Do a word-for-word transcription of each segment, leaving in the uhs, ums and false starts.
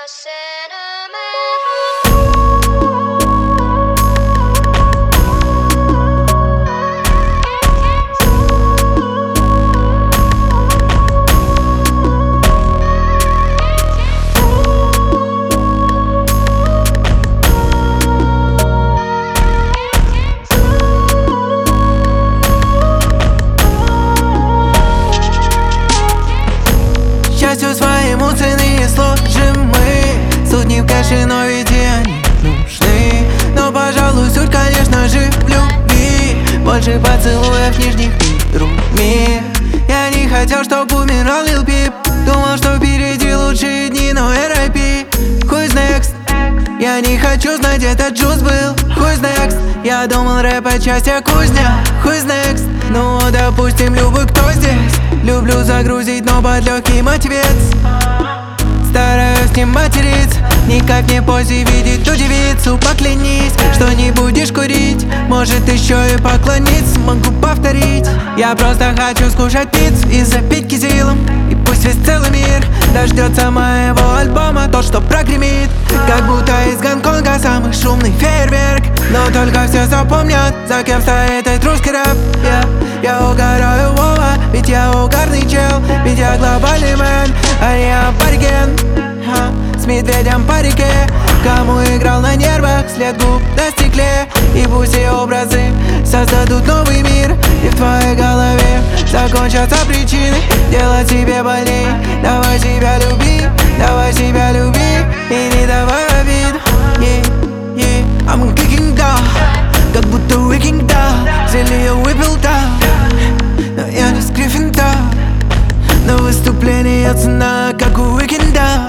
Счастью своему цены не сложим мы. Суть не в кэше, но ведь и они нужны. Но, пожалуй, суть, конечно же, в любви. Больше поцелуев нижних миру мир. Я не хотел, чтоб умирал Lil Peep. Думал, что впереди лучшие дни, но эр ай пи. Who's next? Я не хочу знать, это Джуз был. Who's next? Я думал, рэп отчасти кузня. Who's next? Ну, допустим, любой, кто здесь. Люблю загрузить, но под легким ответ. Стараюсь не материться, никак не пози видеть ту девицу. Поклянись, что не будешь курить. Может еще и поклониться, могу повторить. Я просто хочу скушать пиццу и запить кизилом. И пусть весь целый мир дождется моего альбома, тот, что прогремит. Как будто из Гонконга самый шумный фейерверк. Но только все запомнят, за кем стоит этот русский рэп. yeah. Я угораю, Вова, ведь я угарный чел. Ведь я глобальный мэн, а не абориген. Ха, с медведем по реке. Кому играл на нервах, след губ на стекле. И пусть и образы создадут новый мир. И в твоей голове закончатся причины делать тебе больней. Давай себя люби, давай себя люби. И не давай обид. yeah, yeah. I'm kicking down, как будто Викинг, да. Зелье выпил, да. Но я не с Гриффиндор. На выступление цена, как у Уикенда.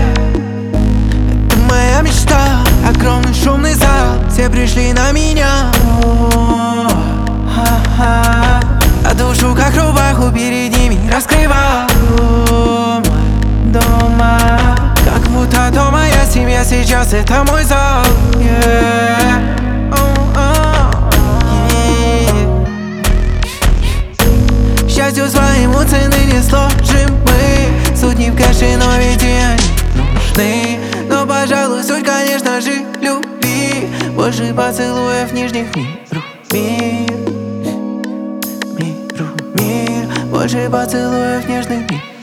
Это моя мечта. Огромный шумный зал, все пришли на меня. А душу как рубаху перед ними раскрывал. Дома, как будто то моя семья сейчас, это мой зал. yeah. Счастью своему цены не сложим мы. Суть не в кэше, но ведь и они нужны. Но, пожалуй, суть, конечно же, в любви. Больше поцелуев нижних миру мир. Миру мир. Больше поцелуев нежных мир.